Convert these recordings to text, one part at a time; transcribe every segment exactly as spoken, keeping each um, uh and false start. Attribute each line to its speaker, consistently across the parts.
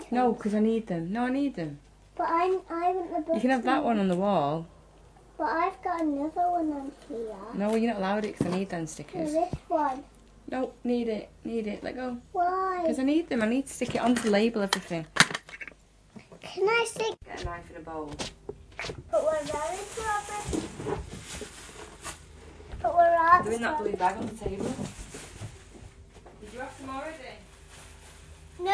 Speaker 1: No, because I need them. No, I need them.
Speaker 2: But I, I want the button.
Speaker 1: You can have that one on the wall.
Speaker 2: But I've got another one on here.
Speaker 1: No, you're not allowed it because I need them stickers.
Speaker 2: No, this one.
Speaker 1: No, need it. Need it. Let go.
Speaker 2: Why?
Speaker 1: Because I need them. I need to stick it on to label everything.
Speaker 2: Can I stick?
Speaker 1: Get a knife in a bowl.
Speaker 2: But we're very strawberries. But we're out.
Speaker 1: Doing that blue bag on the table. Did you have some already?
Speaker 2: No.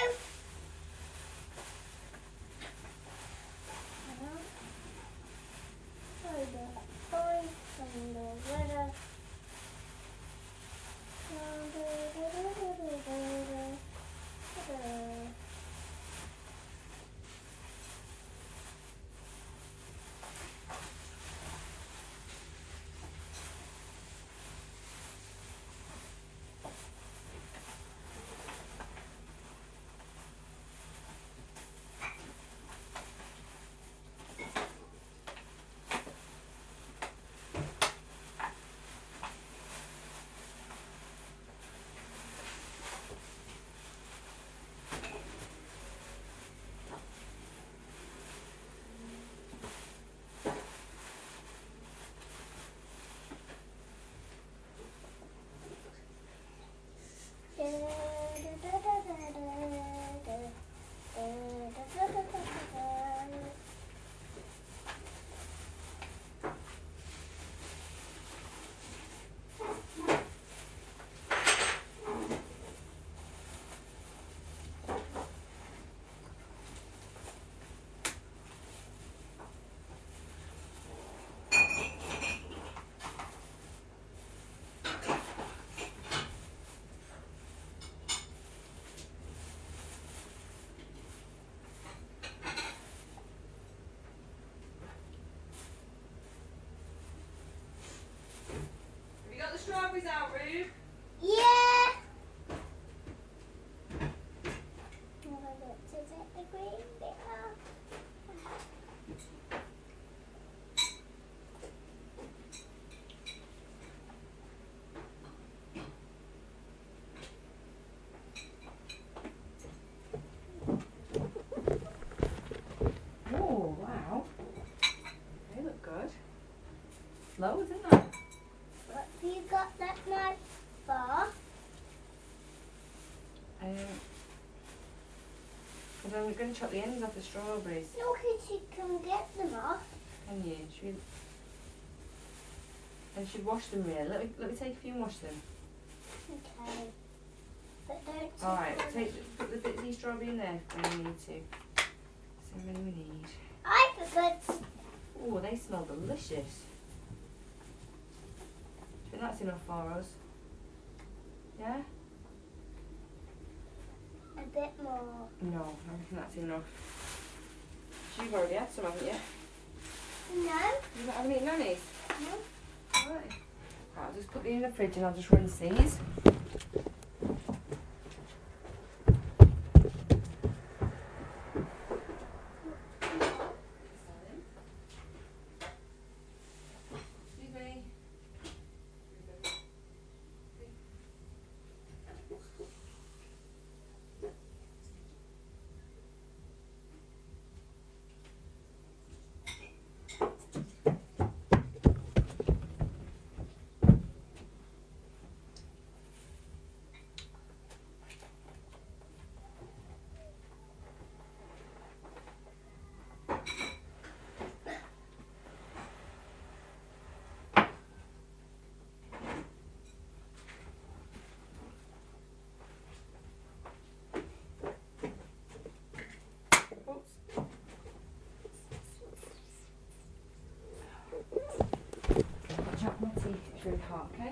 Speaker 1: Strawberries out, Rube?
Speaker 2: Yeah. Now I got to take the green bit off.
Speaker 1: Oh, wow. They look good. Loads, isn't there?
Speaker 2: What have you got that knife for?
Speaker 1: Um, well, we're going to chop the ends off the strawberries.
Speaker 2: No, because you can get them off.
Speaker 1: Can you? Should we... And should wash them really. Let me, let me take a few and wash them.
Speaker 2: Okay. But don't take
Speaker 1: Alright,
Speaker 2: them.
Speaker 1: take put the bits of strawberry in there when you need to. So many we need.
Speaker 2: I forgot.
Speaker 1: Oh, they smell delicious. Do you think that's enough for us? Yeah?
Speaker 2: A bit more.
Speaker 1: No, I reckon that's enough. You've already had some, haven't you?
Speaker 2: No.
Speaker 1: You don't have any nannies?
Speaker 2: No.
Speaker 1: Right. Right, I'll just put these in the fridge and I'll just rinse these. Excuse me. Chop my teeth, it's really hot, okay?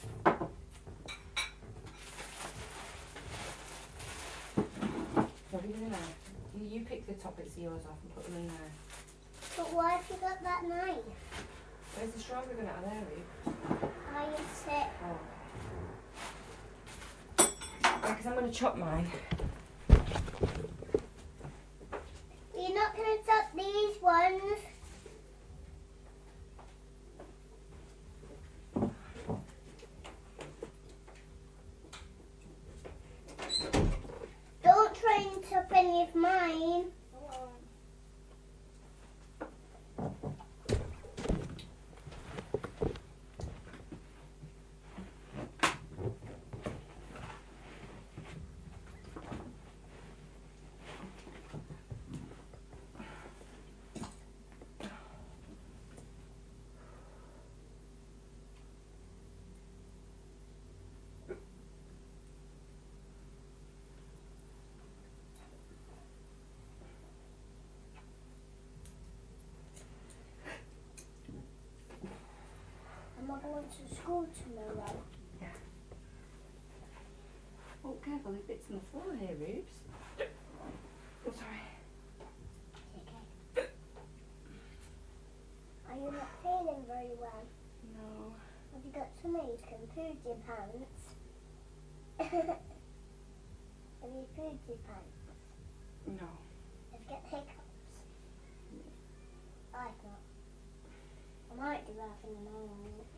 Speaker 1: So leave it in there. You, you pick the top bits of yours off and put them in there.
Speaker 2: But why have you got that knife?
Speaker 1: Where's the strawberry going out of there, Ruth?
Speaker 2: I sit.
Speaker 1: Oh. Because I'm going to chop mine.
Speaker 2: You're not going to chop these ones. Don't try and chop any any of mine. Am I going to school tomorrow?
Speaker 1: Yeah. Oh, careful, there's bits on the floor here, Rubes. Oh, sorry.
Speaker 2: Okay. Are you not feeling very well?
Speaker 1: No.
Speaker 2: Have you got some ink and food in pants? Have you food in pants?
Speaker 1: No.
Speaker 2: Have you got hiccups? I've not. I might do that in a moment.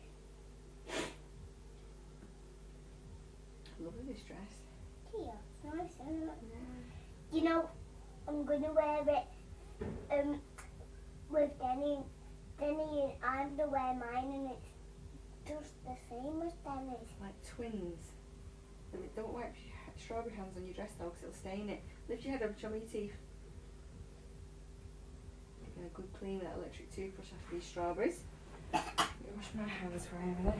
Speaker 1: Lovely this dress.
Speaker 2: Yeah, it's nice, isn't it? Yeah. You know, I'm going to wear it um, with Denny. Denny and I'm going to wear mine and it's just the same as Denny's.
Speaker 1: Like twins. And it- don't wipe your strawberry hands on your dress though, because it'll stain it. Lift your head up, show me your teeth. Give it a good clean with that electric toothbrush after these strawberries. Let me wash my hands for over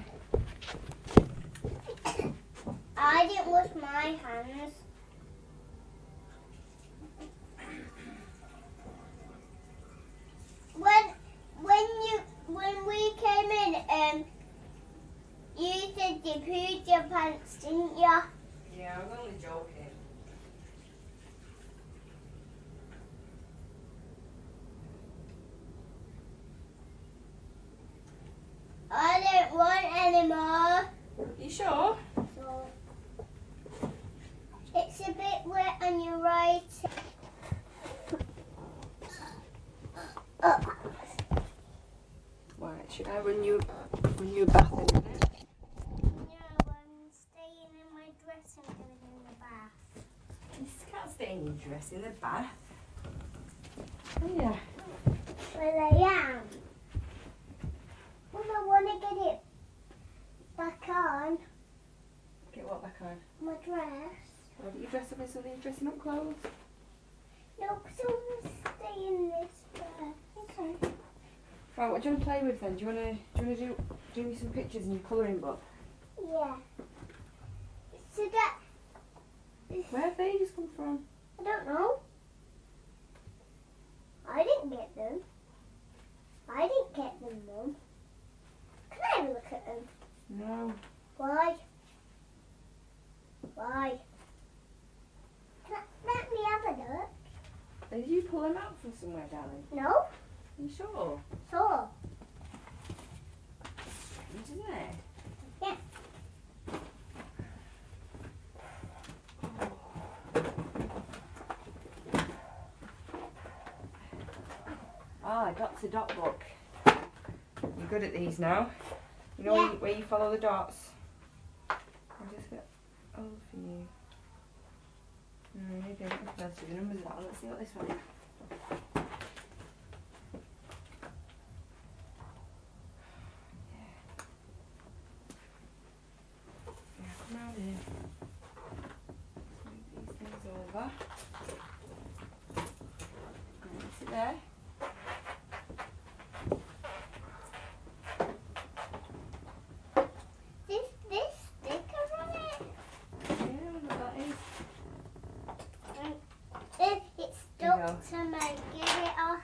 Speaker 1: there.
Speaker 2: I didn't wash my hands. When when you when we came in, um, you said you pooed your pants, didn't you?
Speaker 1: Yeah, I was only joking.
Speaker 2: I don't want any more.
Speaker 1: You sure?
Speaker 2: So it's a bit wet on your right. Oh.
Speaker 1: Right, should I run you run you a bath in a minute?
Speaker 2: No, I'm staying in my dress and going in the bath.
Speaker 1: You can't stay in your dress in the bath. Oh yeah.
Speaker 2: Well, I am. Well, I want to get it back on
Speaker 1: Get what back on?
Speaker 2: my dress.
Speaker 1: Well, but you dress up in some of these dressing up clothes.
Speaker 2: No, because I want to stay in this dress.
Speaker 1: Okay. Right, what do you want to play with then? Do you want to do you want to do do me some pictures in your colouring book?
Speaker 2: Yeah. So that
Speaker 1: Where have they just come from?
Speaker 2: I don't know. I didn't get them. I didn't get them, Mum. Can I have a look at them?
Speaker 1: No.
Speaker 2: Why? Why? Can I, let me have a look.
Speaker 1: Did you pull them out from somewhere, darling?
Speaker 2: No?
Speaker 1: Are you sure?
Speaker 2: So.
Speaker 1: Strange, isn't it?
Speaker 2: Yeah.
Speaker 1: Ah, Doctor Dot book. You're good at these now. You know
Speaker 2: Yeah.
Speaker 1: where, you, where you follow the dots? I'll just get all for you. Mm, maybe I don't know if I'll see the numbers of that one. Let's see what this one is. Yeah, come round here. Move these things over. And is it there?
Speaker 2: This this sticker on it.
Speaker 1: Yeah, I wonder what that is.
Speaker 2: It, it's
Speaker 1: There you
Speaker 2: stuck to my get it off.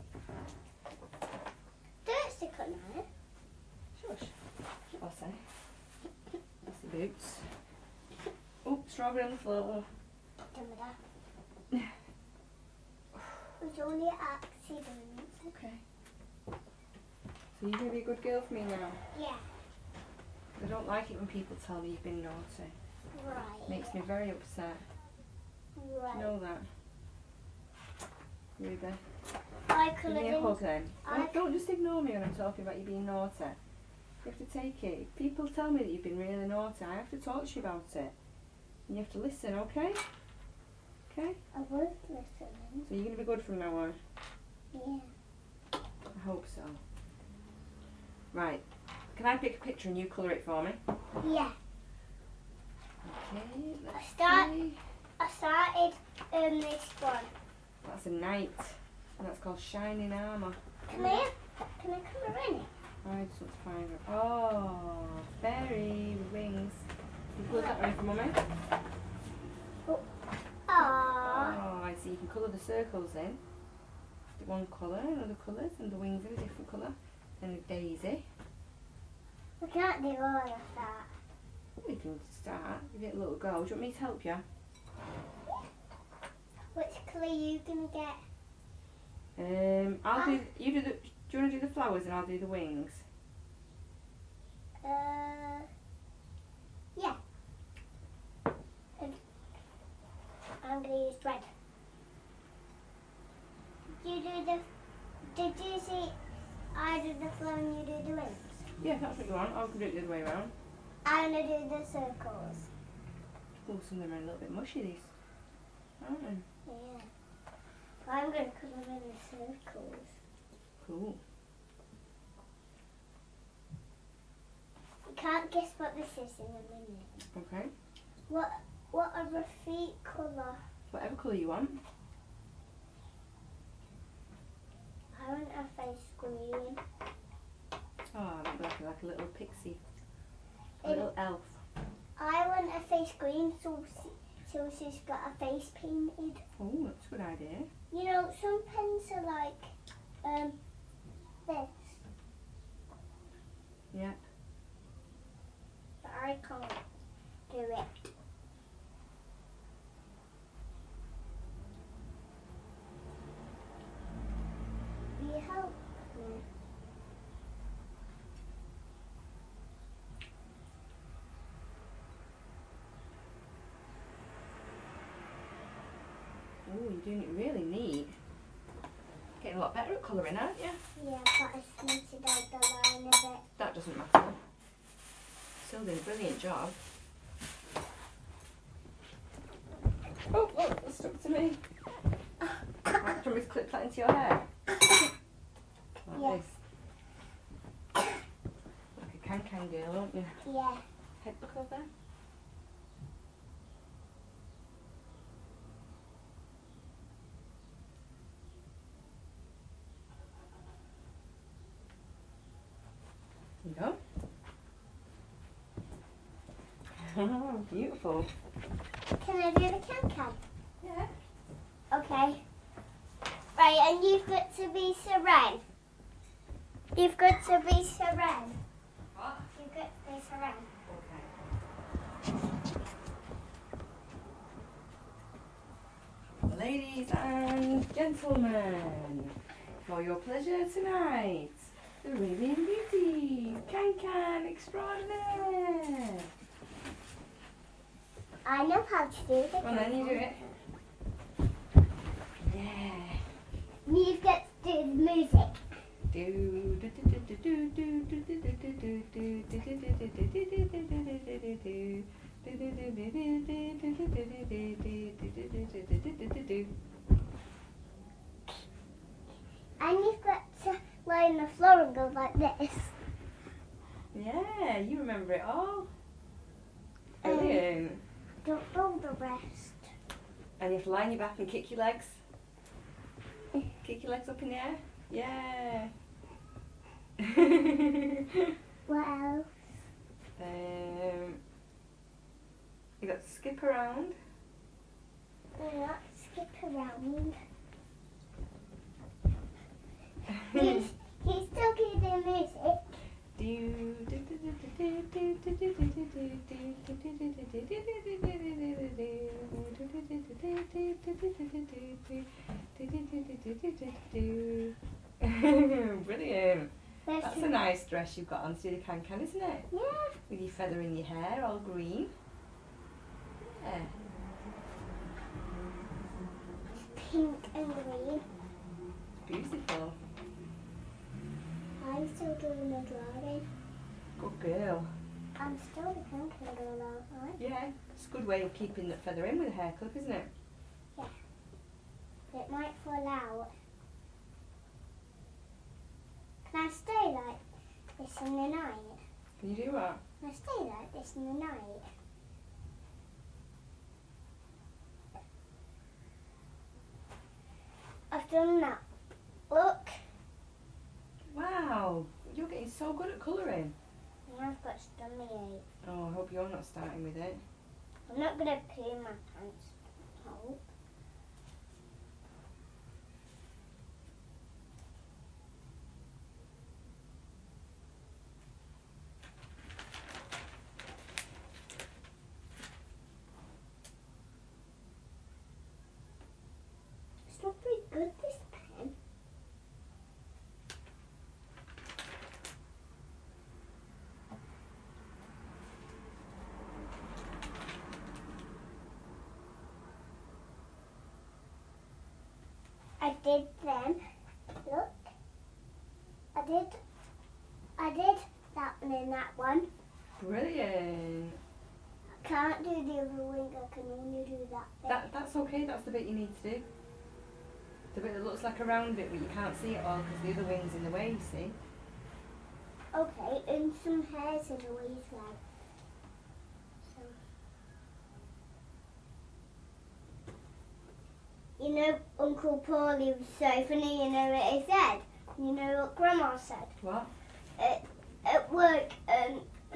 Speaker 2: Don't stick on it.
Speaker 1: Shush. I'll say. That's the boots. Oh, strawberry on the floor.
Speaker 2: Done with that. It was only an accident.
Speaker 1: Okay. So you're going to be a good girl for me now?
Speaker 2: Yeah.
Speaker 1: I don't like it when people tell me you've been naughty.
Speaker 2: Right.
Speaker 1: Makes me very upset.
Speaker 2: Right.
Speaker 1: You know that? Ruby.
Speaker 2: I
Speaker 1: Give
Speaker 2: could
Speaker 1: me a
Speaker 2: have
Speaker 1: hug then.
Speaker 2: I-
Speaker 1: Don't, don't just ignore me when I'm talking about you being naughty. You have to take it. If people tell me that you've been really naughty, I have to talk to you about it. And you have to listen, okay? Okay?
Speaker 2: I was listening.
Speaker 1: So you're going to be good from now on?
Speaker 2: Yeah.
Speaker 1: I hope so. Right. Can I pick a picture and you colour it for me?
Speaker 2: Yeah.
Speaker 1: Okay, let's
Speaker 2: Start.
Speaker 1: see.
Speaker 2: I started um, this one.
Speaker 1: That's a knight. And that's called Shining Armour.
Speaker 2: Can I, can I colour in it?
Speaker 1: I just want to find it. Oh, fairy with wings. You colour that one for mummy?
Speaker 2: Aww.
Speaker 1: Oh, I see. You can colour the circles in. The one colour and other colours, and the wings in a different colour. And a daisy.
Speaker 2: We can't do all of that.
Speaker 1: We can start. Give it a little go. Do you want me to help you?
Speaker 2: Which colour are you going to get?
Speaker 1: Um, I'll do. You do the. Do you want to do the flowers and I'll do the wings?
Speaker 2: Uh, yeah. And I'm going to use red. You do the. Did you see? I do the flower and you do the wings.
Speaker 1: Yeah, if that's what you want. I can do it the other way around.
Speaker 2: I'm going to do the circles.
Speaker 1: Oh, some of them are a little bit mushy. These, aren't they?
Speaker 2: Yeah. I'm going to colour in the circles.
Speaker 1: Cool.
Speaker 2: You can't guess what this is in a minute.
Speaker 1: Okay.
Speaker 2: What What are the feet colour?
Speaker 1: Whatever colour you want.
Speaker 2: I want a face green.
Speaker 1: Oh, that looks like a little pixie. A
Speaker 2: Um,
Speaker 1: little elf.
Speaker 2: I want a face green so, she, so she's got a face painted.
Speaker 1: Oh, that's a good idea.
Speaker 2: You know, some pens are like um this,
Speaker 1: Yeah.
Speaker 2: but I can't do it. Will you help me?
Speaker 1: Oh, you're doing it really neat. Getting a lot better at colouring, aren't you?
Speaker 2: Yeah, but I squinted out the line a bit.
Speaker 1: That doesn't matter. Still doing a brilliant job. Oh, oh, that stuck to me. Right, do you want me to clip that into your hair? Like
Speaker 2: Yeah.
Speaker 1: this. Like a can-can girl, aren't you?
Speaker 2: Yeah.
Speaker 1: Head look over there. There you go. Oh, beautiful.
Speaker 2: Can I do the can-can?
Speaker 1: Yeah.
Speaker 2: Okay. Right, and you've got to be serene. You've got to be serene.
Speaker 1: What?
Speaker 2: You've got to be serene.
Speaker 1: Okay. Ladies and gentlemen, for your pleasure tonight, the Arabian Beauty, Can-Can Extraordinaire.
Speaker 2: I know how to do the
Speaker 1: Come on then, you do
Speaker 2: can-can.
Speaker 1: it. Yeah.
Speaker 2: You've got to do the music.
Speaker 1: Do do do do do do do do do do do do do.
Speaker 2: And you've got to lie on the floor and go like this.
Speaker 1: Yeah, you remember it all. Brilliant.
Speaker 2: Don't know the rest.
Speaker 1: And you have to lie on your back and kick your legs. Kick your legs up in the air. Yeah.
Speaker 2: What else?
Speaker 1: um, you got to skip around.
Speaker 2: Not skip around. He's, he's still doing the music.
Speaker 1: Brilliant.
Speaker 2: There's
Speaker 1: That's a
Speaker 2: some-
Speaker 1: nice dress you've got on to do the can-can, isn't it?
Speaker 2: Yeah.
Speaker 1: With your feather in your hair, all green. Yeah.
Speaker 2: Pink and green.
Speaker 1: Beautiful.
Speaker 2: I'm still doing the drawing.
Speaker 1: Good girl.
Speaker 2: I'm still the can-can girl, aren't I?
Speaker 1: Yeah. It's a good way of keeping the feather in with a hair clip, isn't it?
Speaker 2: Yeah. in the night.
Speaker 1: Can you do that?
Speaker 2: I stay like this in the night. I've done that. Look.
Speaker 1: Wow, you're getting so good at colouring.
Speaker 2: And I've got stomach ache.
Speaker 1: Oh, I hope you're not starting with it.
Speaker 2: I'm not going to pee my pants. No. It's not very good, this pen. I did them. Look. I did. I did that one and that one.
Speaker 1: Brilliant.
Speaker 2: I can't do the other wing. I can only do that bit.
Speaker 1: That That's okay, that's the bit you need to do. The bit that looks like a round bit, but you can't see it all because the other wing's in the way, you see.
Speaker 2: Okay, and some hairs in the way as well. So. You know, Uncle Paulie was so funny. You know what he said? You know what Grandma said?
Speaker 1: What?
Speaker 2: At, at work, um,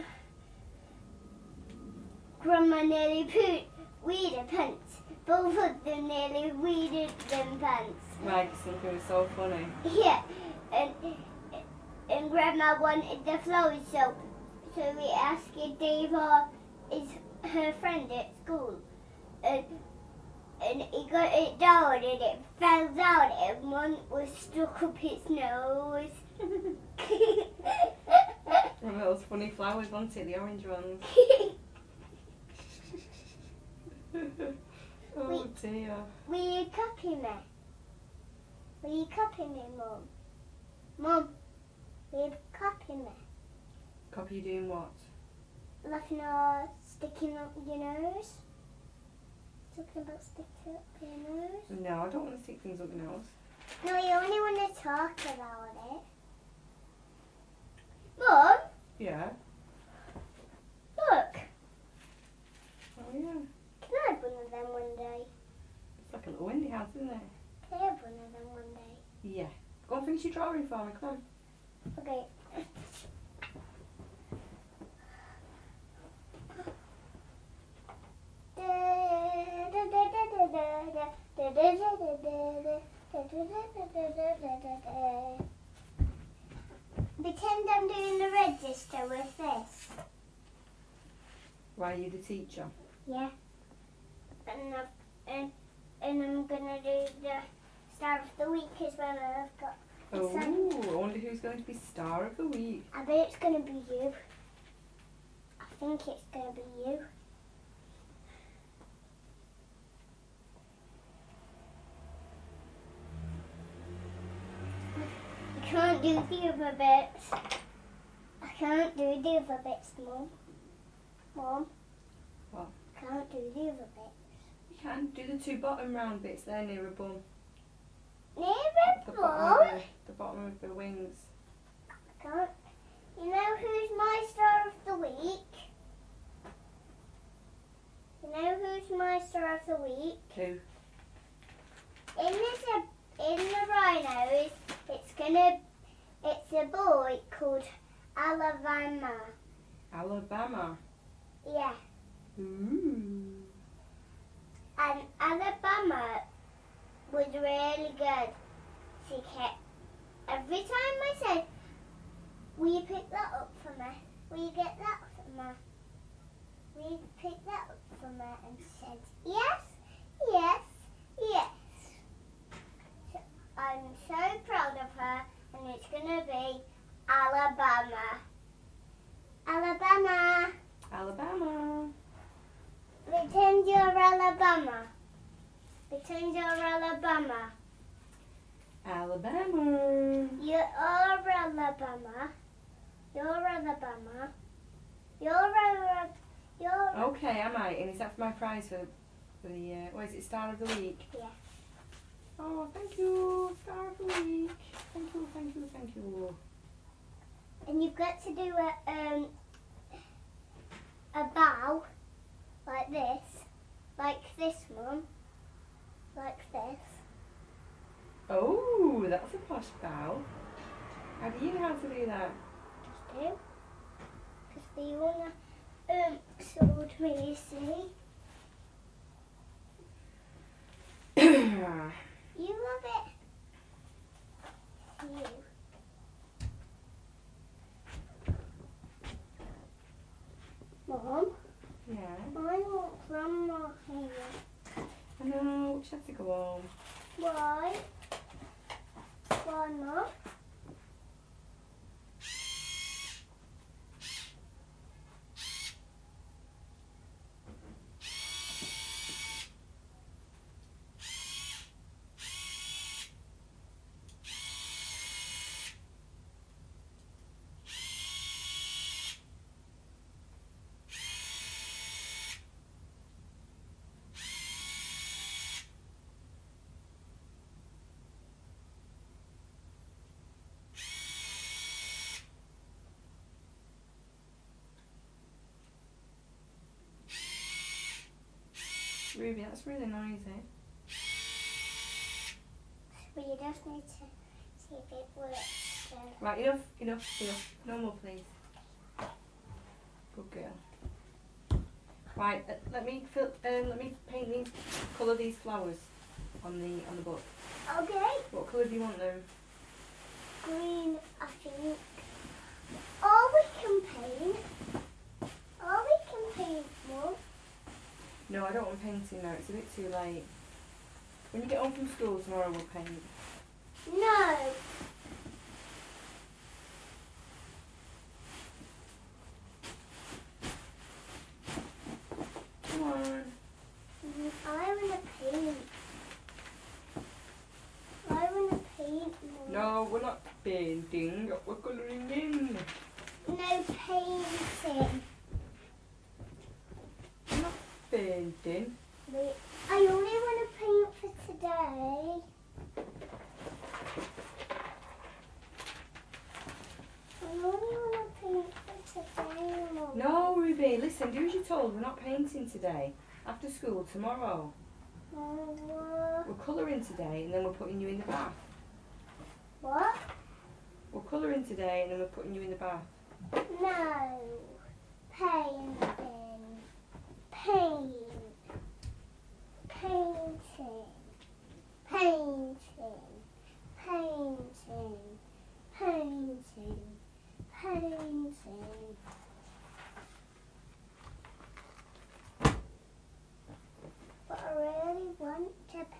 Speaker 2: Grandma nearly pooed, weeded pants. Both of them nearly weeded them pants.
Speaker 1: Right, something was so funny.
Speaker 2: Yeah, and and Grandma wanted the flowers, so so we asked if Deva is her friend at school, and and he got it down and it fell down and one was stuck up his nose.
Speaker 1: One of those funny flowers, wasn't it? The orange ones. Oh dear.
Speaker 2: Will you copy me? Will you copy me, Mum? Mum, will you copy me?
Speaker 1: Copy you doing what?
Speaker 2: Like, no, sticking up your nose. Talking about sticking up your nose.
Speaker 1: No, I don't want to stick things up your nose.
Speaker 2: No, you only want to talk about it. Mum,
Speaker 1: Yeah.
Speaker 2: look.
Speaker 1: Oh yeah.
Speaker 2: Can I have one of them one day?
Speaker 1: It's like a little windy house, isn't it?
Speaker 2: Can I have one of them one day?
Speaker 1: Yeah. Go and finish your drawing for me, come on.
Speaker 2: Okay. Pretend I'm doing the register with this.
Speaker 1: Why are you the teacher?
Speaker 2: Yeah. And, I've, and, and I'm going to do the Star of the Week as well. I've got.
Speaker 1: Oh,
Speaker 2: Some-
Speaker 1: I wonder who's going to be Star of the Week.
Speaker 2: I bet it's going to be you. I think it's going to be you. I can't do the other bits. I can't do the other bits, Mum. Mum.
Speaker 1: What?
Speaker 2: I can't do the other bits.
Speaker 1: You can do the two bottom round bits there near a bum.
Speaker 2: Near
Speaker 1: The
Speaker 2: the
Speaker 1: bottom
Speaker 2: ball.
Speaker 1: of the, the bottom of the wings.
Speaker 2: I can't. You know who's my Star of the Week? You know who's my Star of the Week?
Speaker 1: Who?
Speaker 2: In this, in the rhinos, it's gonna, it's a boy called Alabama.
Speaker 1: Alabama.
Speaker 2: Yeah,
Speaker 1: Ooh.
Speaker 2: and Alabama was really good. She kept, every time I said, will you pick that up for me? Will you get that for me? Will you pick that up for me? And she said, yes, yes, yes. So I'm so proud of her, and it's going to be Alabama. Alabama.
Speaker 1: Alabama.
Speaker 2: Pretend you're Alabama. Pretend you're Alabama.
Speaker 1: Alabama.
Speaker 2: You're Alabama. You're Alabama. You're Alabama. You're.
Speaker 1: Okay, am I? And is that for my prize for, for the, uh, what is it, Star of the Week?
Speaker 2: Yeah.
Speaker 1: Oh, thank you, Star of the Week. Thank you, thank you, thank you.
Speaker 2: and you've got to do a um a bow like this, like this one, like this.
Speaker 1: Oh, that's a posh bow. How do you know how to do that?
Speaker 2: Just do. Because the owner um showed me, you see. You love it. You. Mom,
Speaker 1: Yeah.
Speaker 2: I want grandma here.
Speaker 1: I know, she has to go home.
Speaker 2: Why? Why not?
Speaker 1: Ruby, that's really noisy.
Speaker 2: But you just need to see if it works. So.
Speaker 1: Right, enough, enough, enough. No more, please. Good girl. Right, uh, let me fill, um, let me paint these, colour these flowers on the on the book.
Speaker 2: Okay.
Speaker 1: What colour do you want them?
Speaker 2: Green, I think. Or we can paint. Or we can paint more.
Speaker 1: No, I don't want painting now. It's a bit too late. When you get home from school tomorrow, we'll paint.
Speaker 2: No.
Speaker 1: Come on.
Speaker 2: Mm, I want to paint. I want to paint more.
Speaker 1: No, we're not painting. We're colouring in.
Speaker 2: No painting.
Speaker 1: We're not painting.
Speaker 2: Wait, I only want to paint for today. I only want to paint for today, Mum.
Speaker 1: No, Ruby, listen, do as you're told. We're not painting today. After school, tomorrow.
Speaker 2: Oh,
Speaker 1: We're colouring today and then we're putting you in the bath.
Speaker 2: what?
Speaker 1: We're colouring today and then we're putting you in the bath.
Speaker 2: No. Painting. Paint. Painting. Painting. Painting. Painting. Painting. But I really want to paint.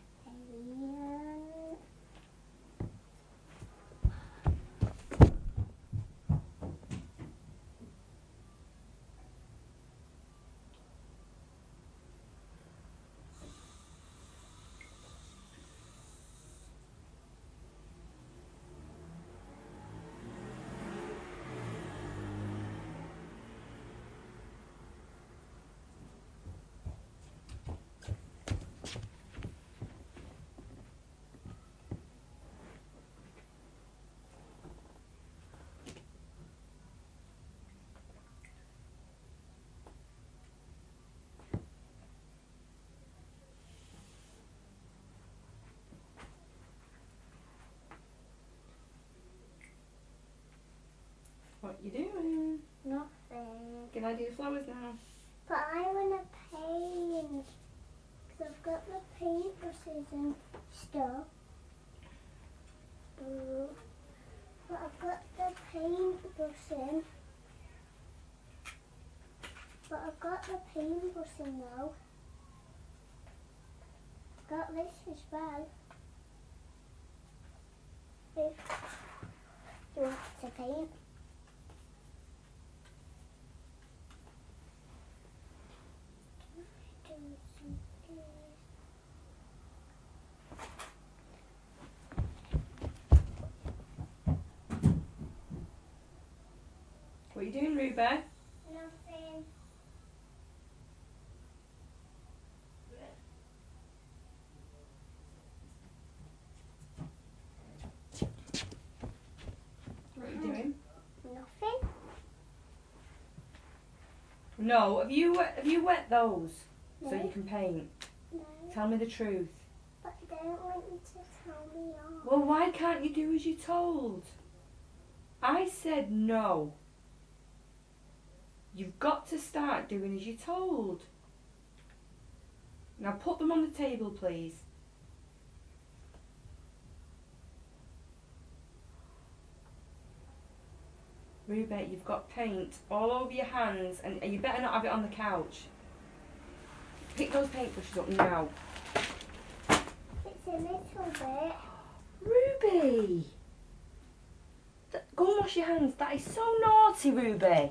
Speaker 1: What you doing?
Speaker 2: Nothing.
Speaker 1: Can I do the flowers now?
Speaker 2: But I want to paint. Because I've got the paintbrushes and stuff. Ooh. But I've got the paintbrush in. But I've got the paintbrush in now. I've got this as well. If you want to paint.
Speaker 1: What are you doing, Ruby?
Speaker 2: Nothing.
Speaker 1: What are you doing?
Speaker 2: Nothing.
Speaker 1: No, have you have you wet those
Speaker 2: No.
Speaker 1: so you can paint?
Speaker 2: No.
Speaker 1: Tell me the truth.
Speaker 2: But they don't want you to tell me off.
Speaker 1: Well, why can't you do as you're told? I said no. You've got to start doing as you're told. Now put them on the table, please. Ruby, you've got paint all over your hands and you better not have it on the couch. Pick those paintbrushes up now.
Speaker 2: It's a little bit.
Speaker 1: Ruby! Th- Go and wash your hands. That is so naughty, Ruby.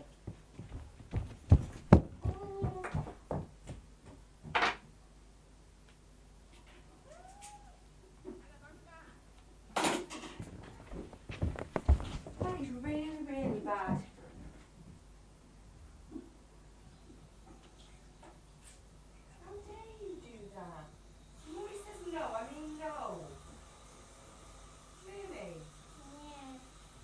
Speaker 1: That is really, really bad. How dare you do that? Mummy says no, I mean no. Really?
Speaker 2: Yeah.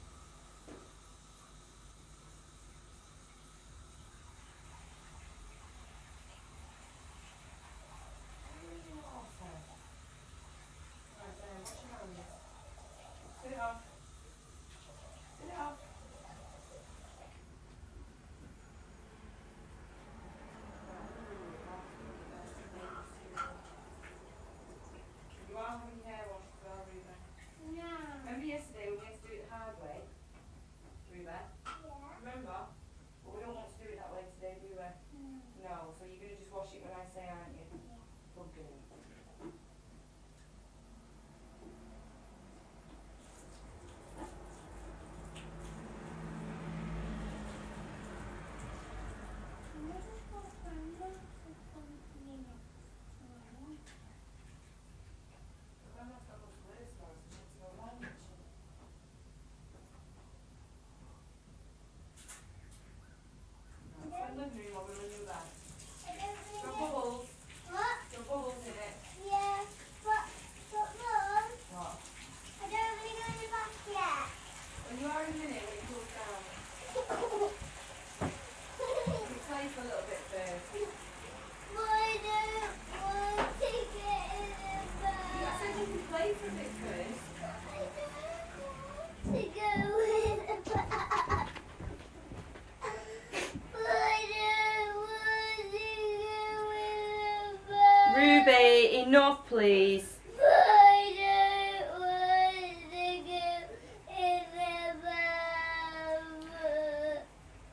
Speaker 1: Really naughty. Right then, wash your hands. Sit it off. Sit it off. You are having your hair washed as well, Ruby.
Speaker 2: No.
Speaker 1: Remember yesterday when we had to do it the hard way? Ruby?
Speaker 2: Yeah.
Speaker 1: Remember? But we don't want to do it that way today, do we? No, so you're going to just wash it when I say, aren't you? Good girl. Grandma's got those glitter stars, so she has to go round, doesn't she? Right, so living room, we're in your bag. Your bubbles.
Speaker 2: What?
Speaker 1: Your bubbles in it.
Speaker 2: Yeah. But, but Mum,
Speaker 1: What?
Speaker 2: I don't want to go in the bath yet.
Speaker 1: Well, you are in a minute when it cools down. You play for a little bit first.
Speaker 2: But I don't want to get in the bath.
Speaker 1: I said you can play for a bit first.
Speaker 2: I don't want to go in the bath. I don't want to go in the bath.
Speaker 1: Ruby, enough please.
Speaker 2: I don't want to go in the bath.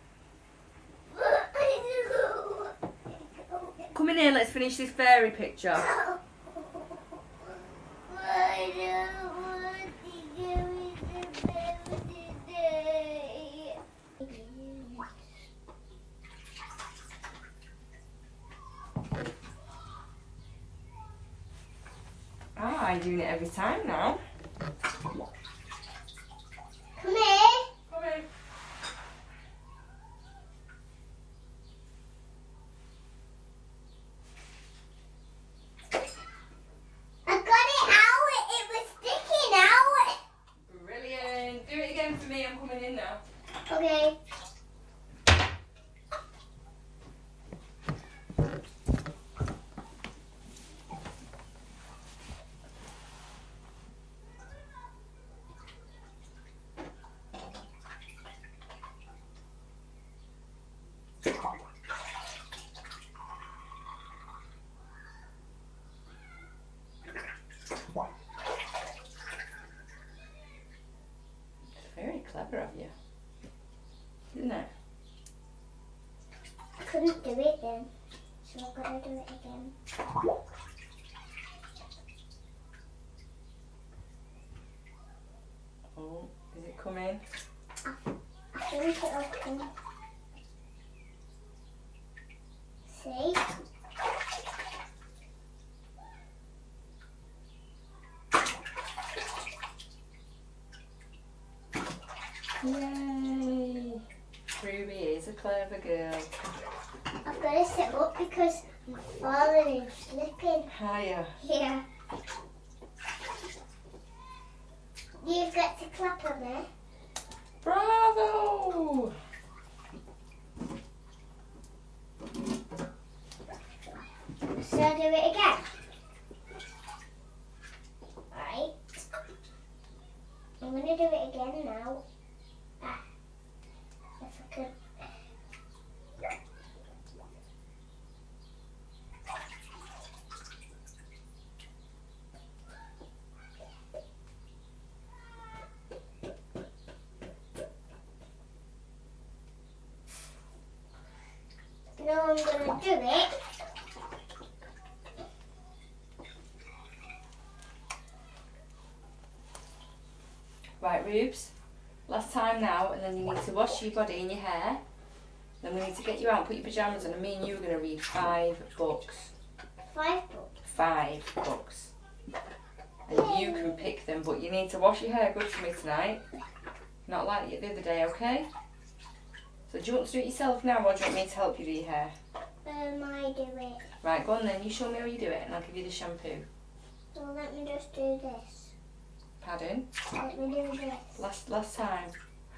Speaker 2: I don't want to go.
Speaker 1: Come in here, let's finish this fairy picture.
Speaker 2: I don't want to go in the bath today.
Speaker 1: Ah, I'm doing it every time now.
Speaker 2: Come here.
Speaker 1: Come in.
Speaker 2: I got it out. It was sticking out.
Speaker 1: Brilliant. Do it again for me, I'm coming in now.
Speaker 2: Okay.
Speaker 1: Very clever of you. Isn't it?
Speaker 2: I couldn't do it then, so I've got to do it again.
Speaker 1: Oh, is it coming?
Speaker 2: I think it'll come. See?
Speaker 1: Yay! Ruby is a clever girl.
Speaker 2: I've got to sit up because I'm falling and slipping.
Speaker 1: Hiya.
Speaker 2: Yeah. You've got to clap on me.
Speaker 1: Bravo!
Speaker 2: Shall I do it again? Right. I'm going to do it again now. Ah. If I could. Now I'm going to do it.
Speaker 1: Right, Rubes, last time now, and then you need to wash your body and your hair. Then we need to get you out and put your pyjamas on, and me and you are going to read five books.
Speaker 2: Five books.
Speaker 1: Five books. And you can pick them, but you need to wash your hair good for me tonight. Not like the other day, okay? So do you want to do it yourself now, or do you want me to help you do your hair?
Speaker 2: Um, I do it.
Speaker 1: Right, go on then, you show me how you do it, and I'll give you the shampoo.
Speaker 2: Well, let me just do this.
Speaker 1: Pardon?
Speaker 2: Let me do this.
Speaker 1: Last, last time.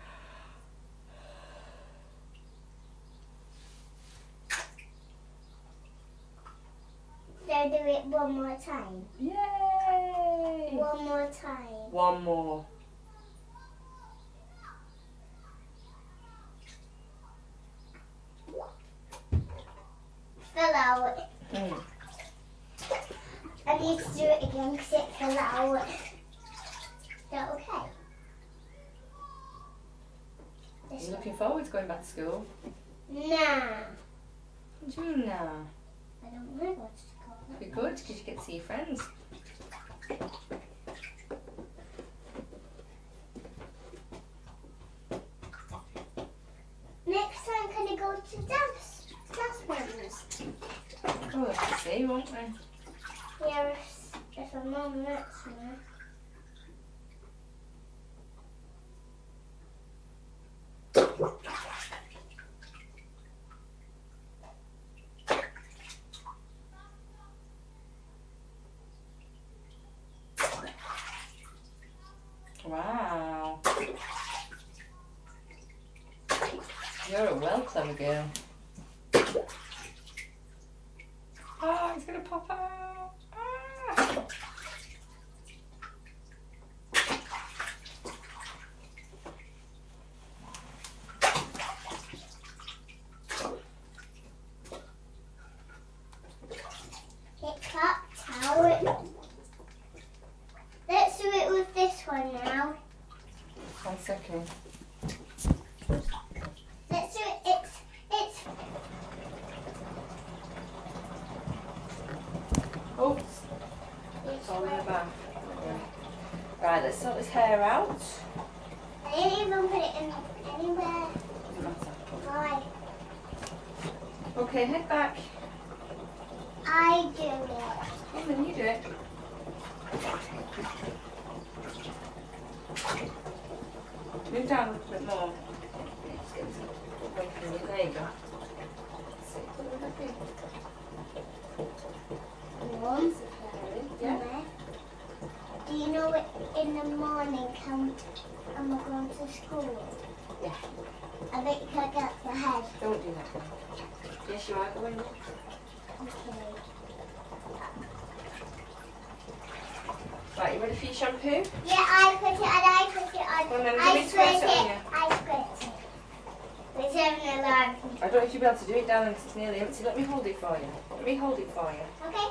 Speaker 2: So do it one more time.
Speaker 1: Yay!
Speaker 2: One more time.
Speaker 1: One more.
Speaker 2: Fell out.
Speaker 1: Mm.
Speaker 2: I need to do it again because it fell out. Is that okay?
Speaker 1: Are you looking forward to going back to school?
Speaker 2: Nah.
Speaker 1: June now.
Speaker 2: I don't want to go to school.
Speaker 1: Be good because you get to see your friends.
Speaker 2: Next time, can I go to dance? Dance ones?
Speaker 1: Oh, we'll have to see, won't we?
Speaker 2: Yeah, if, if my mum lets me.
Speaker 1: Wow. You're a well clever girl. Oh, it's going to pop out. Ah.
Speaker 2: It popped out. Let's do it with this one now.
Speaker 1: One second.
Speaker 2: Let's do it. It's it's.
Speaker 1: Oops.
Speaker 2: It's
Speaker 1: It's all in the
Speaker 2: wet.
Speaker 1: back. Right, let's sort this hair out.
Speaker 2: I didn't even put it in anywhere.
Speaker 1: Doesn't matter.
Speaker 2: Why?
Speaker 1: Okay, head back.
Speaker 2: I do it.
Speaker 1: And then you do it. Move down a little bit more. Just get this away from you. There you go. Sit a little bit here.
Speaker 2: One.
Speaker 1: Yeah.
Speaker 2: There. Do you know it in the morning? Can am I going to school?
Speaker 1: Yeah.
Speaker 2: I bet you can't get the head.
Speaker 1: Don't do that. Yes, you are going.
Speaker 2: Okay.
Speaker 1: Right, you ready for your shampoo?
Speaker 2: Yeah, I put it on. I put it on.
Speaker 1: Well, then let
Speaker 2: I
Speaker 1: me
Speaker 2: squirt
Speaker 1: squirt
Speaker 2: it.
Speaker 1: it on you.
Speaker 2: I squirt it. There's an alarm.
Speaker 1: I don't know if you'll be able to do it, darling, because it's nearly empty. Let me hold it for you. Let me hold it for you.
Speaker 2: Okay.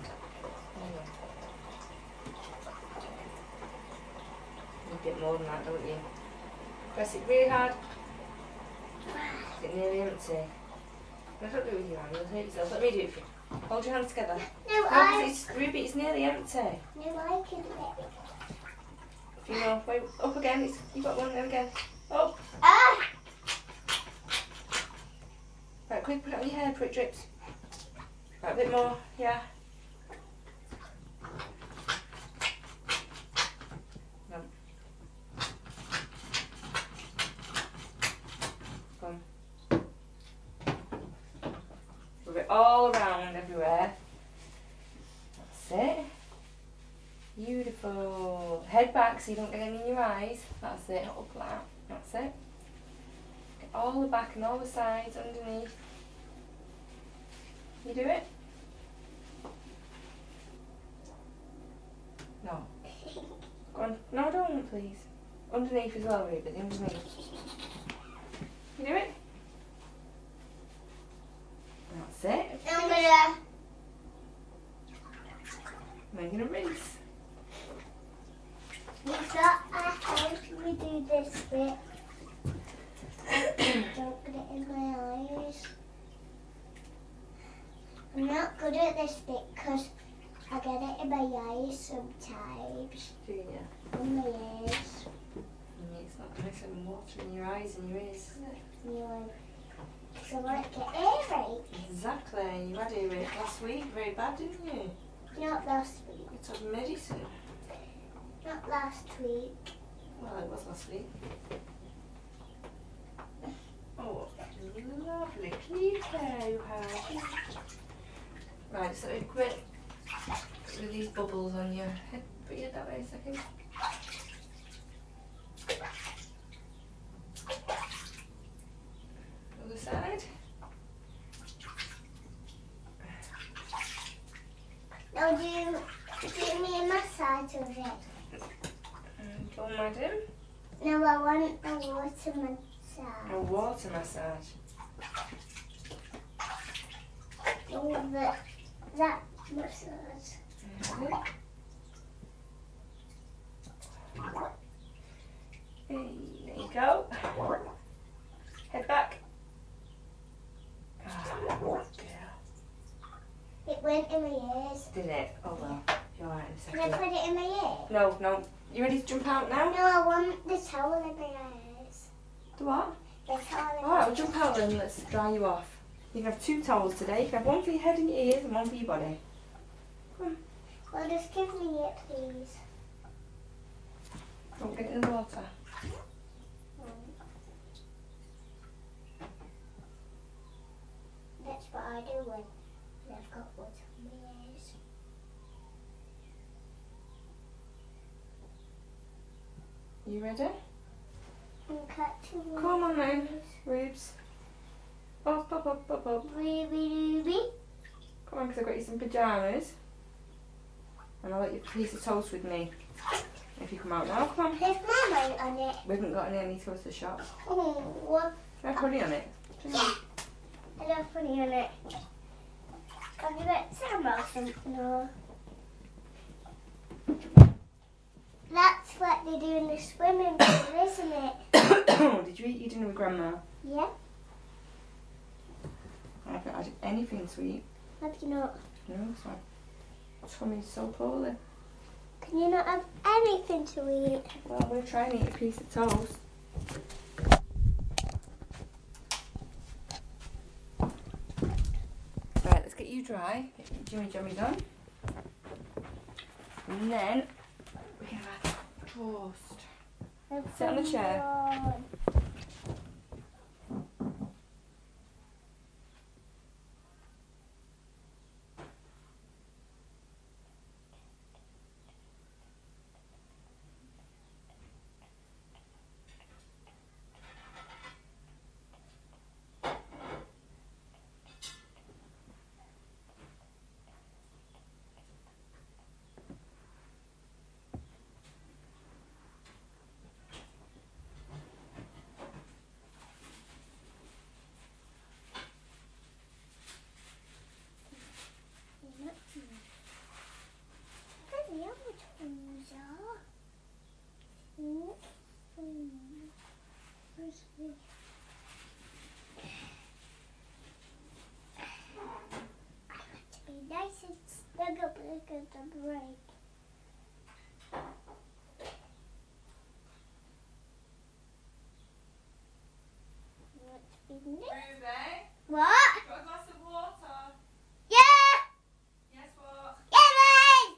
Speaker 1: You get more than that, don't you? Press it really hard. Is it nearly empty? No, don't do it with your hand, you'll hurt yourself. Let me do it for you. Hold your hands together.
Speaker 2: No,
Speaker 1: No,
Speaker 2: I.
Speaker 1: because it's, Ruby, it's nearly empty.
Speaker 2: No, I can do it.
Speaker 1: If you know, wait, up again. It's, you've got one, there again. Up.
Speaker 2: Ah!
Speaker 1: Right, quick, put it on your hair, put it drips. Right, a bit more, yeah. No. Come. Rub it all around everywhere. That's it. Beautiful. Head back so you don't get any in your eyes. That's it. Up like that. That's it. Get all the back and all the sides underneath. You do it? No. Go on. No, don't, please. Underneath as well, Ruby, underneath. You do it? That's it.
Speaker 2: I'm gonna.
Speaker 1: Now you're gonna rinse.
Speaker 2: You thought I helped me do this bit. Don't get it in my eyes. I'm not good at this bit because I get it in my eyes sometimes.
Speaker 1: Do you?
Speaker 2: In my ears.
Speaker 1: Yeah, it's not nice having water in your eyes and your ears.
Speaker 2: Yeah. So I want to get earache.
Speaker 1: Exactly. You had earache last week. Very bad, didn't you?
Speaker 2: Not last week.
Speaker 1: You took medicine.
Speaker 2: Not last week.
Speaker 1: Well, it was last week. Oh, lovely clean hair you have. Right, so quick. With these bubbles on your head. Put your head that way a second. Other side.
Speaker 2: Now do, do me a massage of it.
Speaker 1: And go, madam.
Speaker 2: No, I want a water massage.
Speaker 1: A water massage.
Speaker 2: Oh, that, that massage.
Speaker 1: Mm-hmm. Hey, there you go. Head back. Ah, good girl.
Speaker 2: It went in my ears.
Speaker 1: Did it? Oh well. You're alright in a
Speaker 2: Can I
Speaker 1: second.
Speaker 2: put it in my ear?
Speaker 1: No, no. You ready to jump out now?
Speaker 2: No, I want the towel in my ears.
Speaker 1: The what?
Speaker 2: The towel in
Speaker 1: Alright,
Speaker 2: my
Speaker 1: we'll jump out then. Let's dry you off. You can have two towels today. You can have one for your head and your ears and one for your body. Come on.
Speaker 2: Well, just give me it, please.
Speaker 1: Don't get it in the water.
Speaker 2: That's what I do when I've got water in my ears.
Speaker 1: You ready?
Speaker 2: And cut to
Speaker 1: Come on then, Rubes. Up, up, up, up, up.
Speaker 2: Ruby, Ruby.
Speaker 1: Come on, because I've got you some pyjamas. And I'll let you piece of toast with me. If you come out now, come on.
Speaker 2: There's Marmite on it.
Speaker 1: We haven't got any, I need to go to the shop.
Speaker 2: Oh, what?
Speaker 1: Can I have honey on it?
Speaker 2: I love honey on it. Have you got some or something? No. That's what they do in the swimming pool, isn't it?
Speaker 1: Did you eat your dinner with Grandma?
Speaker 2: Yeah.
Speaker 1: I haven't had anything sweet.
Speaker 2: Have you not?
Speaker 1: No, so Tommy's so poorly.
Speaker 2: Can you not have anything to eat?
Speaker 1: Well, I'm going to try and eat a piece of toast. Right, let's get you dry. Get your Jimmy Jummy done. And then we can have toast. Sit on the chair.
Speaker 2: Nice and snuggle at the break. Let's be nice.
Speaker 1: Ruby,
Speaker 2: What?
Speaker 1: got a glass of water?
Speaker 2: Yeah!
Speaker 1: Yes, what?
Speaker 2: Yummy!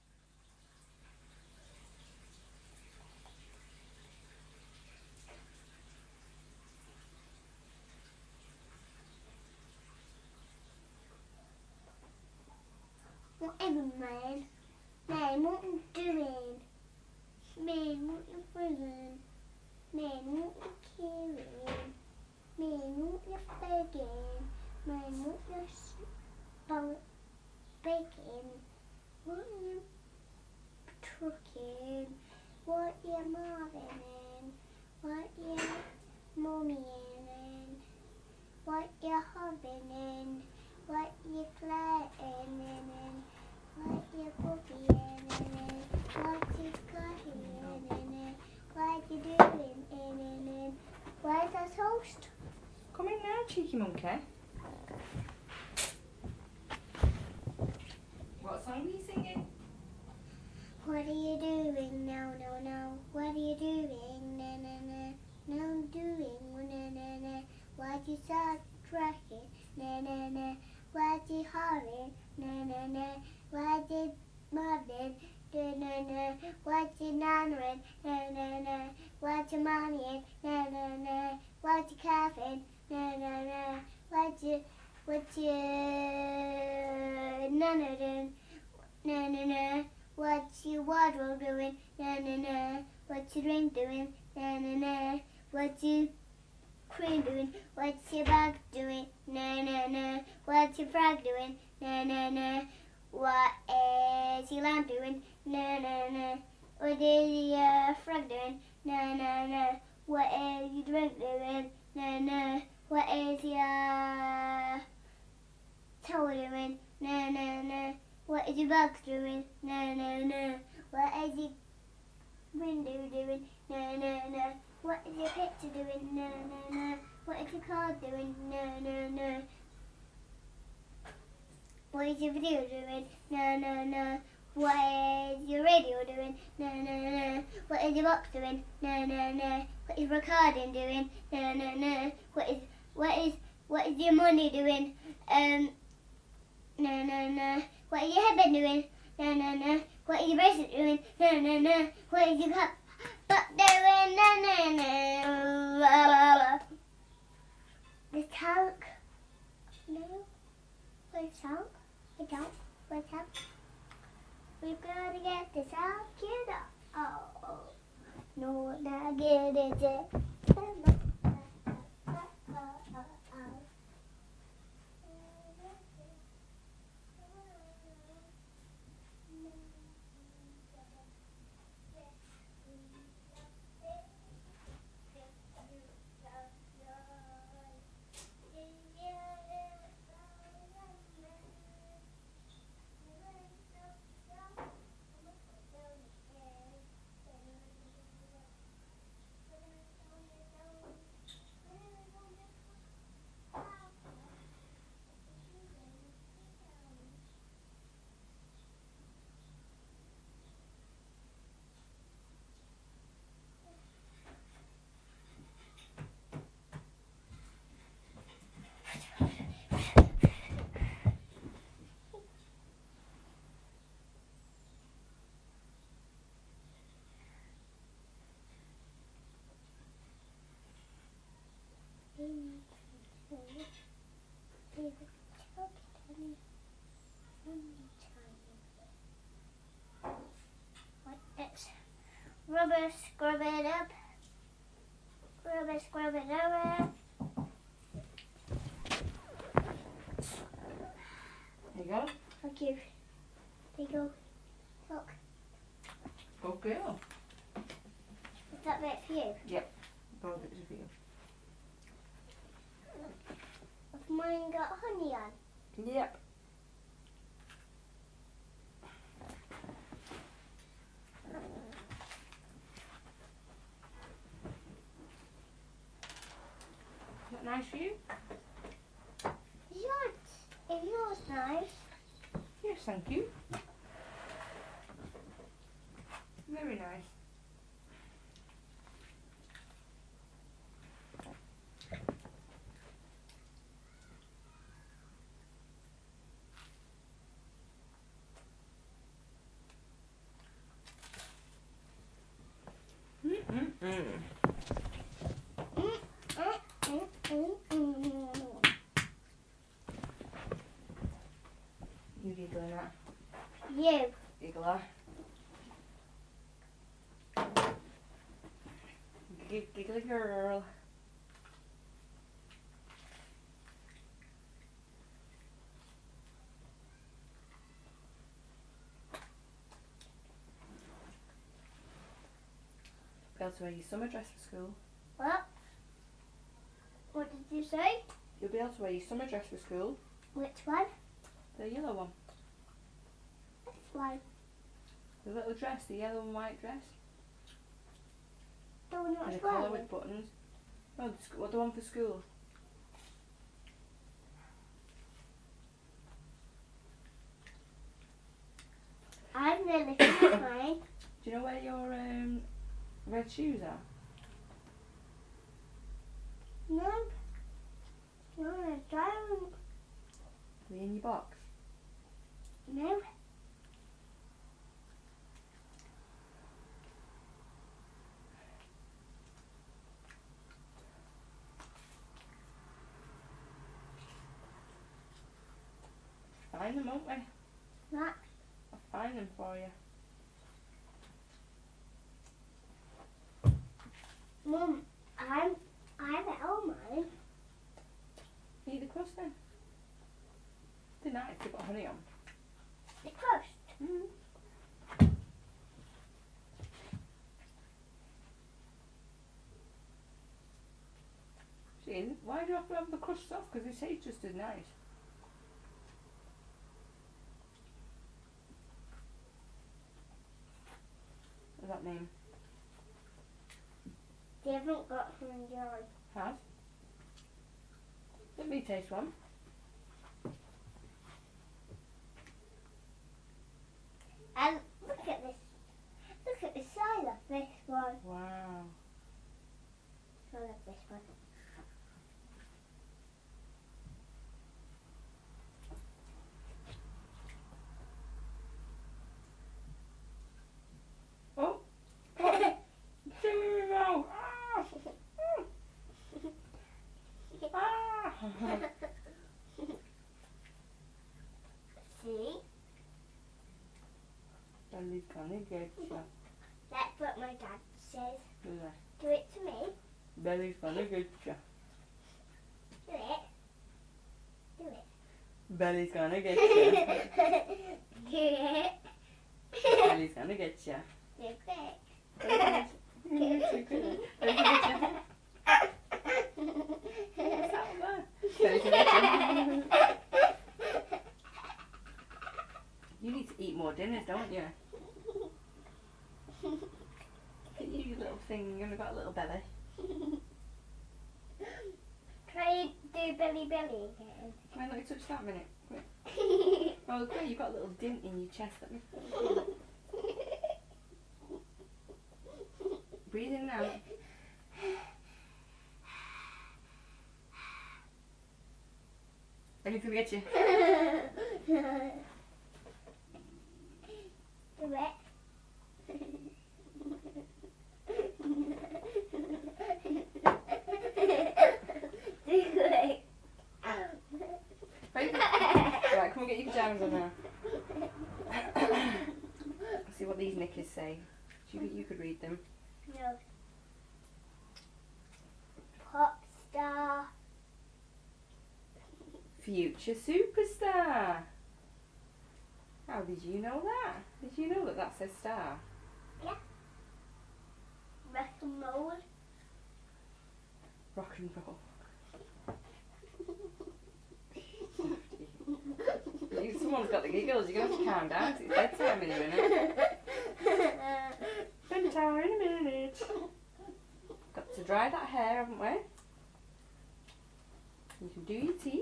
Speaker 2: What is it, man? Man, what you doing? Man, what you bringing? Man, what you carrying? Man, what you begging? Man, what you sp- baking? What you trucking? What you Marvin in? What you Mummy in? What you Hobbin in? What you Claire in? What you Puppy in? What you Scotty in? What you doing in? Where's our toast?
Speaker 1: Come in now, cheeky monkey. What song are you singing?
Speaker 2: What are you doing? No, no, no. What are you doing? Na, na, na. No doing. Na, na, na. Why'd you start tracking? Na, na, na. Why'd you hurry? Na, na, na. Why'd you mobbing? Na, na, na. Why'd you nattering? Na, na, na. Why'd you mommying? Na, na, na. Why'd you coughing? Na, na, na. Why'd you, what you, none of them? Na, na, na. What's your wardrobe doing? Na, na, na. What's your drink doing? Na, na, na. What's your cream doing? What's your bag doing? Na, na, na. What's your frog doing? Na, na, na. What is your lamp doing? Na, na, na. What is your frog doing? Na, na, na. What is your drink doing? Na, na. What is your towel doing? Na, na, na. What is your box doing? Na, na, na. What is your window doing? Na, na, na. What is your picture doing? Na, na, na. What is your card doing? Na, na, na. What is your video doing? Na, na, na. What is your radio doing? Na, na, na. What is your box doing? Na, na, na. What is recording doing? Na, na, na. What is what is what is your money doing? Um. Na, na, na. What is your headband doing? Na, na, na. What is your bracelet doing? Na, na, na. What is your cup butt doing? Na, na, na. La, la, la. The tank. No. Where's the tank? The tank. Where's the tank? We've got to get this out, kid. Oh. No, not get it yet. Rubber, scrub it up. Rubber, scrub it over.
Speaker 1: There you go.
Speaker 2: Thank you. There you go. Look.
Speaker 1: Good girl.
Speaker 2: Is that right for you?
Speaker 1: Yep. Both bits for you.
Speaker 2: Has mine got honey on?
Speaker 1: Yep. Is that nice for you?
Speaker 2: Is yours, is yours nice?
Speaker 1: Yes, thank you. Very nice. Mm-mm-mm. You giggling at?
Speaker 2: You.
Speaker 1: Giggler. G giggly girl. Be able to wear your summer dress for school.
Speaker 2: What? What did you say?
Speaker 1: You'll be able to wear your summer dress for school.
Speaker 2: Which one?
Speaker 1: The yellow one.
Speaker 2: Which one?
Speaker 1: The little dress, the yellow and white dress.
Speaker 2: The one
Speaker 1: And
Speaker 2: that's
Speaker 1: a collar
Speaker 2: wearing?
Speaker 1: with buttons. No, the, sc- what, the one for school.
Speaker 2: I've nearly finished mine.
Speaker 1: Do you know where your um, red shoes are?
Speaker 2: No. No, I don't.
Speaker 1: Are they in your box?
Speaker 2: No.
Speaker 1: Find them, won't we?
Speaker 2: What?
Speaker 1: I'll find them for you.
Speaker 2: Mum, I'm, I'm at all mine.
Speaker 1: Eat the crust then. They're nice, they've got honey on.
Speaker 2: The crust.
Speaker 1: Mm. See, why do you have to have the crust off? Because they taste just as nice. What's that name?
Speaker 2: They haven't got some joy.
Speaker 1: Has? Let me taste one.
Speaker 2: And look at this. Look at the size of this one.
Speaker 1: Wow.
Speaker 2: Size of this one.
Speaker 1: Oh! Sting me in my mouth! Ah! Ah!
Speaker 2: See?
Speaker 1: Belly's gonna get ya.
Speaker 2: That's what my dad says.
Speaker 1: Yeah.
Speaker 2: Do it to me.
Speaker 1: Belly's gonna get ya.
Speaker 2: Do it. Do it.
Speaker 1: Belly's gonna get ya.
Speaker 2: Do it.
Speaker 1: Belly's gonna get ya.
Speaker 2: Do it.
Speaker 1: Belly's gonna get ya. What's that one there? Belly's gonna get ya. You need to eat more dinners, don't you? Look at you, you little thing. You've only got a little belly.
Speaker 2: Try do belly belly again.
Speaker 1: Can I let you touch that a minute? Quick. Oh, look, you've got a little dint in your chest. Let me feel it. Breathe in and out. Anything to get you?
Speaker 2: Do it.
Speaker 1: Right, come and get your pajamas on now. See what these knickers say. Do you think you could read them?
Speaker 2: No. Pop star.
Speaker 1: Future superstar. How did you know that? Did you know that that says star?
Speaker 2: Yeah. Rock and roll.
Speaker 1: Rock and roll. You- Someone's got the giggles. You're going to have to calm down. 'Cause it's bedtime in a minute. Bedtime in a minute. Got to dry that hair, haven't we? You can do your teeth.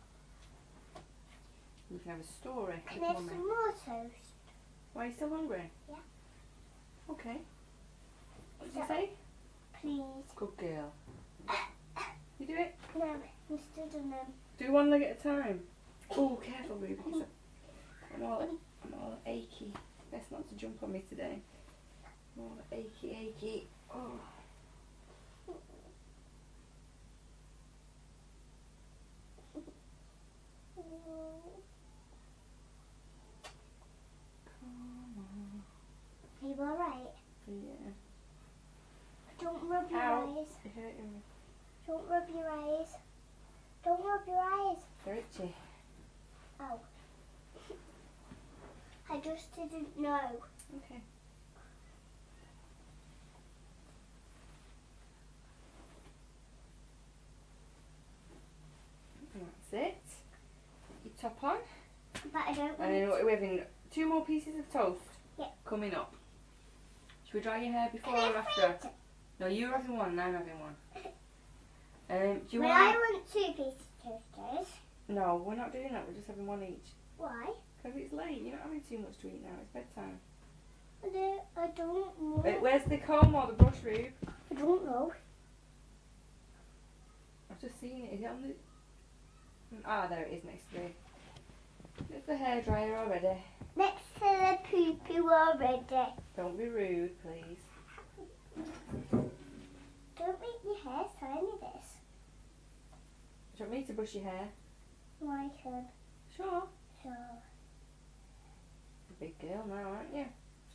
Speaker 1: You can have a story
Speaker 2: Can
Speaker 1: with
Speaker 2: I have
Speaker 1: Mummy.
Speaker 2: some more toast?
Speaker 1: Why, are you still hungry?
Speaker 2: Yeah.
Speaker 1: Okay. What did you
Speaker 2: So-
Speaker 1: say?
Speaker 2: Please.
Speaker 1: Good girl. You do it?
Speaker 2: No, I'm still doing them.
Speaker 1: Do one leg at a time. Oh, careful, Ruby, because I'm all, I'm all achy. Best not to jump on me today. I'm all achy, achy. Oh. Come on.
Speaker 2: Are you alright?
Speaker 1: Yeah.
Speaker 2: Don't rub your
Speaker 1: Ow.
Speaker 2: eyes.
Speaker 1: You're hurting me.
Speaker 2: Don't rub your eyes. Don't rub your eyes.
Speaker 1: They're itchy.
Speaker 2: Oh. I just didn't know.
Speaker 1: Okay. top on.
Speaker 2: But I don't
Speaker 1: And then
Speaker 2: want
Speaker 1: we're having two more pieces of toast
Speaker 2: Yeah.
Speaker 1: coming up. Should we dry your hair before
Speaker 2: Can
Speaker 1: or
Speaker 2: I
Speaker 1: after?
Speaker 2: freeze it?
Speaker 1: No, you're having one and I'm having one. Um, do you
Speaker 2: But
Speaker 1: want...
Speaker 2: I want two pieces of toasters.
Speaker 1: No, we're not doing that. We're just having one each.
Speaker 2: Why?
Speaker 1: Because it's late. You're not having too much to eat now. It's bedtime.
Speaker 2: I don't, I don't know.
Speaker 1: Wait, where's the comb or the brush, Rube?
Speaker 2: I don't know.
Speaker 1: I've just seen it. Is it on the... Ah, there it is next to it. There's the hairdryer already.
Speaker 2: Next to the poo-poo already.
Speaker 1: Don't be rude, please.
Speaker 2: Don't make your hair shiny this.
Speaker 1: Do you want me to brush your hair?
Speaker 2: My turn.
Speaker 1: Sure.
Speaker 2: So,
Speaker 1: You're a big girl now, aren't you?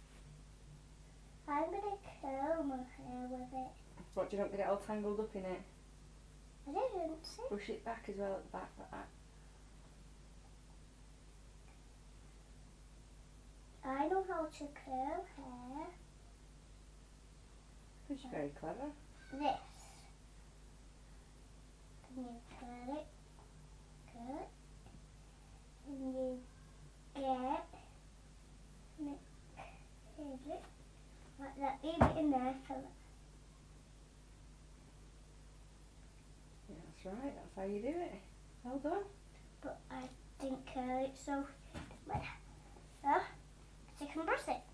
Speaker 2: I'm gonna curl my hair with it.
Speaker 1: What, do you not get it all tangled up in it?
Speaker 2: I didn't see.
Speaker 1: Brush it back as well at the back like that.
Speaker 2: I know how to curl hair.
Speaker 1: Because you're very clever.
Speaker 2: This. And you curl it. Curl it. And you get and it curl it. Like that. Leave it in there for
Speaker 1: Yeah, that's right. That's how you do it. Well done.
Speaker 2: but I didn't curl it so like that. So you can brush it.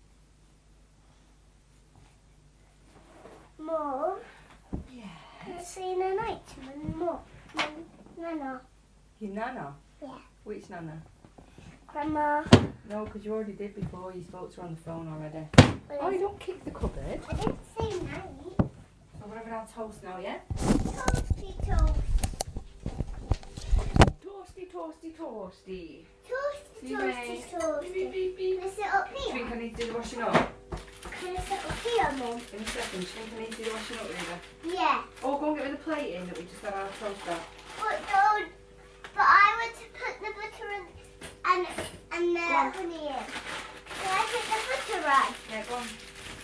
Speaker 2: Mom,
Speaker 1: Yeah.
Speaker 2: can I see in the night? Mom, no, no,
Speaker 1: Your nana?
Speaker 2: yeah.
Speaker 1: Which nana?
Speaker 2: Grandma.
Speaker 1: No, because you already did before. You spoke to her on the phone already.
Speaker 2: But
Speaker 1: Oh, you don't kick the cupboard.
Speaker 2: I didn't say night.
Speaker 1: So we're having our toast now, yeah?
Speaker 2: Toasty toast.
Speaker 1: Toasty, toasty, toasty.
Speaker 2: Toasty,
Speaker 1: See,
Speaker 2: toasty,
Speaker 1: mate. Beep,
Speaker 2: toasty.
Speaker 1: beep, beep, beep.
Speaker 2: Can I sit up
Speaker 1: Do you think
Speaker 2: here?
Speaker 1: I need to do the washing up?
Speaker 2: Can I sit up here, Mum?
Speaker 1: In a second, do you think I need to do the washing up, Rita?
Speaker 2: Yeah.
Speaker 1: Oh, go and get me the plate in that we just had our toaster.
Speaker 2: But don't. But I want to put the butter in and and the
Speaker 1: on.
Speaker 2: honey in. Can I put the butter on?
Speaker 1: Yeah, go on.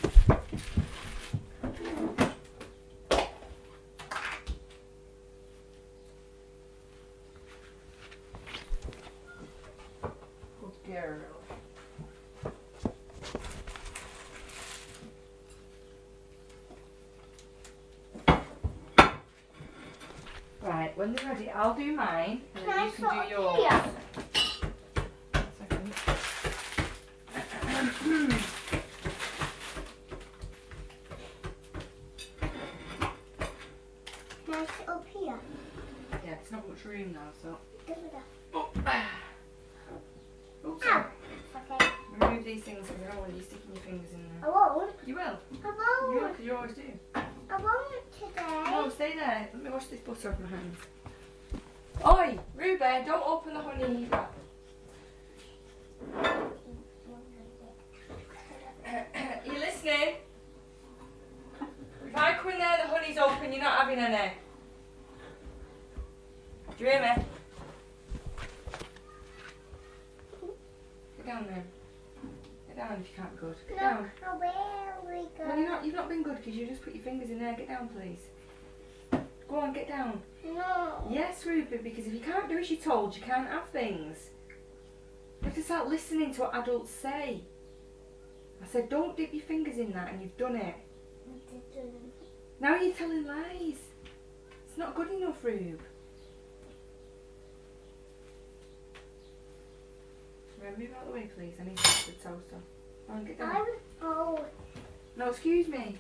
Speaker 1: Good girl. Right, when they're ready, I'll do mine, and
Speaker 2: Can
Speaker 1: then
Speaker 2: I
Speaker 1: you
Speaker 2: sit
Speaker 1: can
Speaker 2: up
Speaker 1: do yours.
Speaker 2: here?
Speaker 1: Second.
Speaker 2: Can I sit up here?
Speaker 1: Yeah, there's not much room now, so.
Speaker 2: Give it a.
Speaker 1: Oh. Oops.
Speaker 2: Ow. Okay.
Speaker 1: Remove these things because I don't want you sticking your fingers in
Speaker 2: I
Speaker 1: there.
Speaker 2: won't.
Speaker 1: You will.
Speaker 2: I
Speaker 1: You will,
Speaker 2: won't.
Speaker 1: because you always do.
Speaker 2: I won't today.
Speaker 1: No, stay there. Let me wash this butter off my hands. Oi, Ruben, don't open the honey either. Are you listening? If I come in there, the honey's open, you're not having any. Do you hear me? Get down then. Get down if you can't be good. Get
Speaker 2: No,
Speaker 1: down.
Speaker 2: how will we go?
Speaker 1: No, you're not, you've not been good because you just put your fingers in there. Get down, please. Go on, get down.
Speaker 2: No.
Speaker 1: Yes, Ruben, because if you can't do as you're told, you can't have things. You have to start listening to what adults say. I said, don't dip your fingers in that, and you've done it. Now you're telling lies. It's not good enough, Rube. Right, move out of the way, please. I need to put the toaster. Go on, get down.
Speaker 2: I'm old.
Speaker 1: No, excuse me.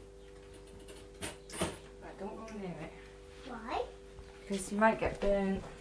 Speaker 1: Right, don't go near it.
Speaker 2: Why?
Speaker 1: Because you might get burnt.